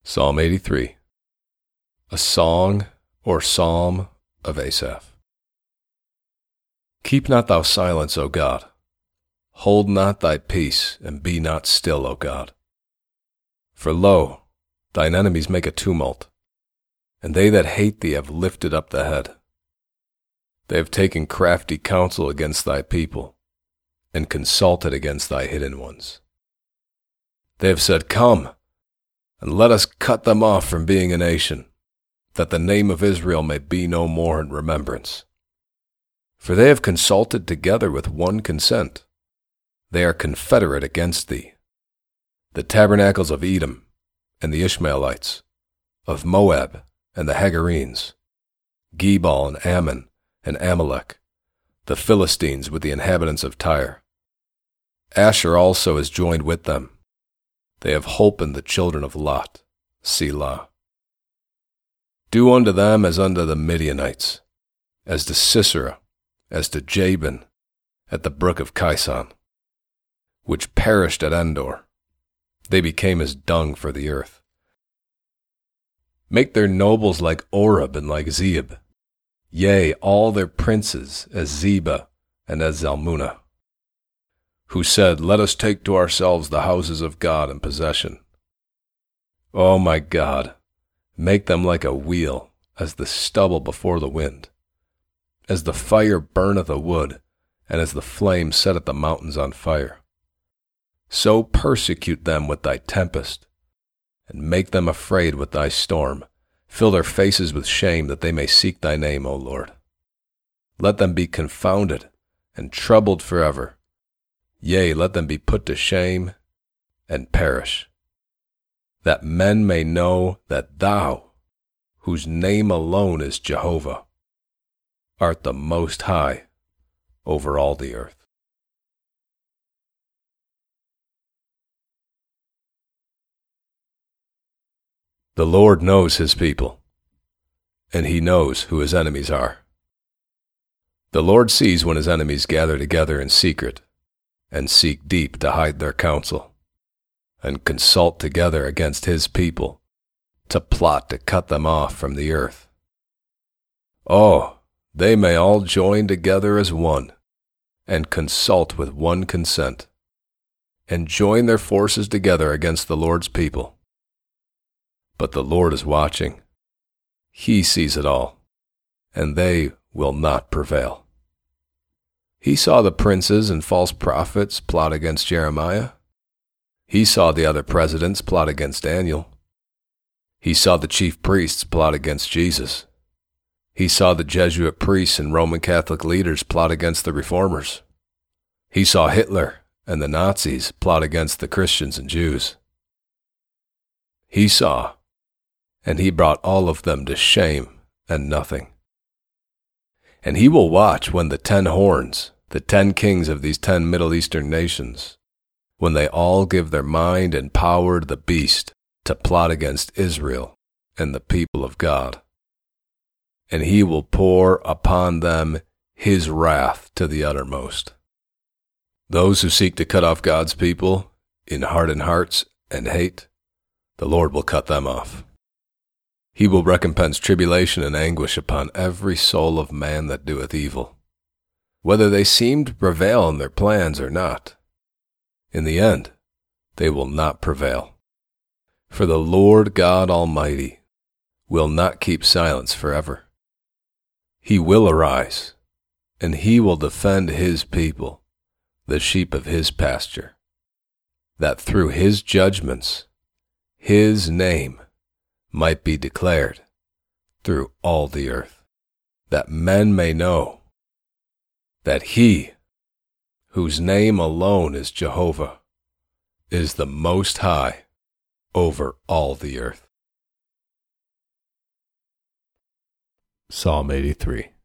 Psalm 83, a song or psalm of Asaph. Keep not thou silence, O God. Hold not thy peace, and be not still, O God. For lo, thine enemies make a tumult, and they that hate thee have lifted up the head. They have taken crafty counsel against thy people, and consulted against thy hidden ones. They have said, Come, and let us cut them off from being a nation, that the name of Israel may be no more in remembrance. For they have consulted together with one consent. They are confederate against thee. The tabernacles of Edom and the Ishmaelites, of Moab and the Hagarenes, Gebal and Ammon and Amalek, the Philistines with the inhabitants of Tyre. Asher also is joined with them. They have holpen the children of Lot, Selah. Do unto them as unto the Midianites, as to Sisera, as to Jabin, at the brook of Kison, which perished at Endor. They became as dung for the earth. Make their nobles like Oreb and like Zeeb, yea, all their princes as Zebah and as Zalmunna, who said, Let us take to ourselves the houses of God in possession. O my God, make them like a wheel, as the stubble before the wind, as the fire burneth a wood, and as the flame setteth the mountains on fire. So persecute them with thy tempest, and make them afraid with thy storm. Fill their faces with shame, that they may seek thy name, O Lord. Let them be confounded and troubled forever. Yea, let them be put to shame and perish, that men may know that thou, whose name alone is Jehovah, art the Most High over all the earth. The Lord knows his people, and he knows who his enemies are. The Lord sees when his enemies gather together in secret, and seek deep to hide their counsel, and consult together against his people, to plot to cut them off from the earth. Oh, they may all join together as one, and consult with one consent, and join their forces together against the Lord's people. But the Lord is watching. He sees it all, and they will not prevail. He saw the princes and false prophets plot against Jeremiah. He saw the other presidents plot against Daniel. He saw the chief priests plot against Jesus. He saw the Jesuit priests and Roman Catholic leaders plot against the reformers. He saw Hitler and the Nazis plot against the Christians and Jews. He saw, and he brought all of them to shame and nothing. And he will watch when the 10 horns, the 10 kings of these 10 Middle Eastern nations, when they all give their mind and power to the beast to plot against Israel and the people of God. And he will pour upon them his wrath to the uttermost. Those who seek to cut off God's people in hardened hearts and hate, the Lord will cut them off. He will recompense tribulation and anguish upon every soul of man that doeth evil, whether they seem to prevail in their plans or not. In the end, they will not prevail. For the Lord God Almighty will not keep silence forever. He will arise, and he will defend his people, the sheep of his pasture, that through his judgments his name might be declared through all the earth, that men may know that he, whose name alone is Jehovah, is the Most High over all the earth. Psalm 83.